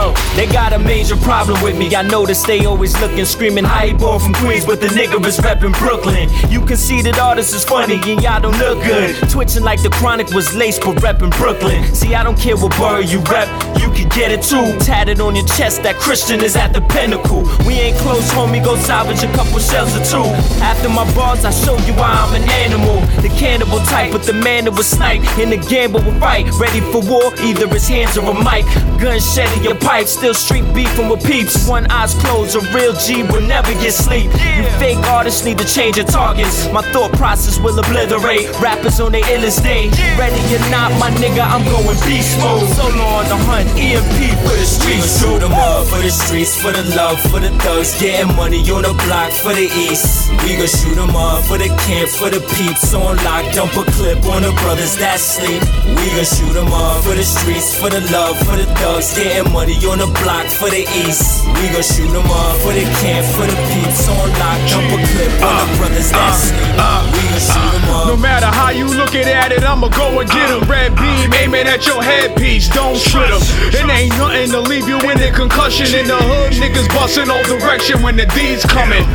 Yo, they got a major problem with me. I notice they always looking, screaming how he born from Queens, but the nigga is reppin' Brooklyn. You conceited artists is funny and y'all don't look good. Twitching like the Chronic was laced, but reppin' Brooklyn. See, I don't care what borough you rep, you can get it too. Tatted on your chest, that Christian is at the pinnacle. We ain't close, homie, go salvage a couple shells or two. After my bars, I show you why I'm an animal. The cannibal type, but the man that was snipe. In the gamble will fight, ready for war, either his hands or a mic. Gun shedding your pipe, still street beefing with peeps. One eye's closed, a real G will never get sleep. You fake artists need to change your targets. My thought process will obliterate rappers on their illest day. Ready or not, my nigga, I'm going beast mode. Solo on the hunt, EMP for the streets. Shoot 'em up for the streets, for the love, for the thugs, getting money on the block for the east. We gon' shoot 'em up for the camp, for the peeps on lock. Dump a clip on the brothers that sleep. We gon' shoot 'em up for the streets, for the love, for the thugs, getting money on the block for the east. We gon' shoot 'em up for the camp, for the peeps on lock. Dump a clip on the brothers that sleep. We gon' shoot 'em up. No matter how you lookin' at it, I'ma go and get 'em. Red beam aiming at your headpiece, don't shoot 'em. It ain't nothing to leave you in a concussion. In the hood, niggas bustin' all direction when the D's comin'.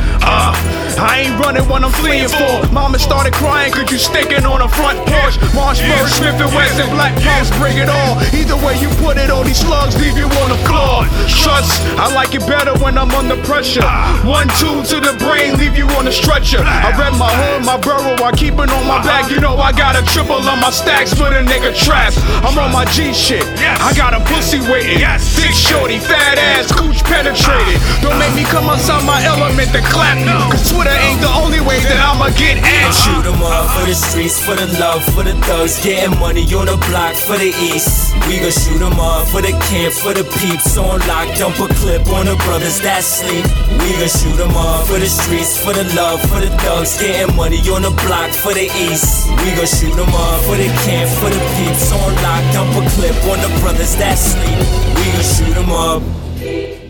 I ain't running when I'm fleeing for. Mama started crying cause you stinking on the front porch. Marshburg, Smith and West and Black Pumps, bring it all. Either way you put it, all these slugs leave you on the floor. Trust, I like it better when I'm under pressure. 1-2 to the brain, leave you on the stretcher. I rep my hood, my borough, I keep it on my back. You know I got a triple on my stacks for the nigga traps. I'm on my G shit, I got a pussy waiting. Thick shorty, fat ass, cooch penetrated. Don't make me come outside my element to clap. Cause Twitter ain't the only way that I'ma get at you. Shoot 'em up for the streets, for the love, for the thugs, getting money on the block for the east. We gon' shoot 'em up for the camp, for the peeps on lock. Dump a clip on the brothers that sleep. We gon' shoot 'em up for the streets, for the love, for the thugs, getting money on the block for the east. We gon' shoot 'em up for the camp, for the peeps on lock. Dump a clip on the brothers that sleep. We gon' shoot 'em up.